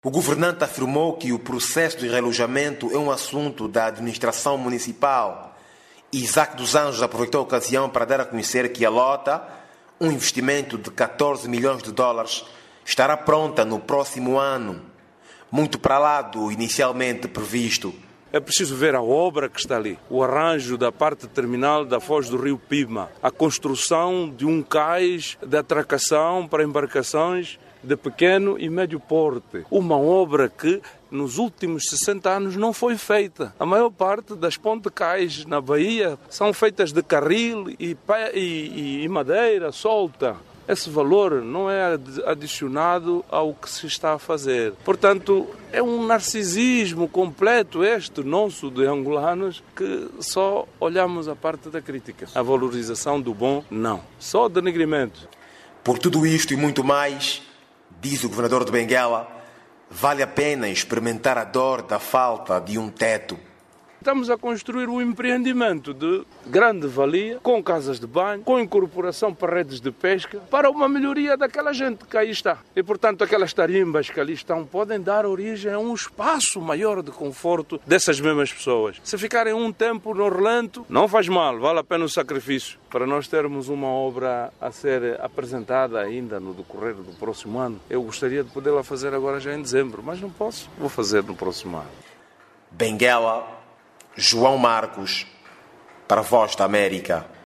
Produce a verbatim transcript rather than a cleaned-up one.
O governante afirmou que o processo de realojamento é um assunto da administração municipal. Isaac dos Anjos aproveitou a ocasião para dar a conhecer que a lota, um investimento de catorze milhões de dólares, estará pronta no próximo ano, muito para lá do inicialmente previsto. É preciso ver a obra que está ali, o arranjo da parte terminal da foz do rio Pima, a construção de um cais de atracação para embarcações de pequeno e médio porte. Uma obra que nos últimos sessenta anos não foi feita. A maior parte das ponte-cais na Bahia são feitas de carril e, e, e madeira solta. Esse valor não é adicionado ao que se está a fazer. Portanto, é um narcisismo completo este nosso de angolanos que só olhamos a parte da crítica. A valorização do bom, não. Só denegrimento. Por tudo isto e muito mais, diz o governador de Benguela, vale a pena experimentar a dor da falta de um teto. Estamos a construir um empreendimento de grande valia, com casas de banho, com incorporação para redes de pesca, para uma melhoria daquela gente que aí está. E, portanto, aquelas tarimbas que ali estão podem dar origem a um espaço maior de conforto dessas mesmas pessoas. Se ficarem um tempo no relento, não faz mal, vale a pena o sacrifício. Para nós termos uma obra a ser apresentada ainda no decorrer do próximo ano, eu gostaria de podê-la fazer agora já em dezembro, mas não posso, vou fazer no próximo ano. Benguela, João Marcos, para a Voz da América.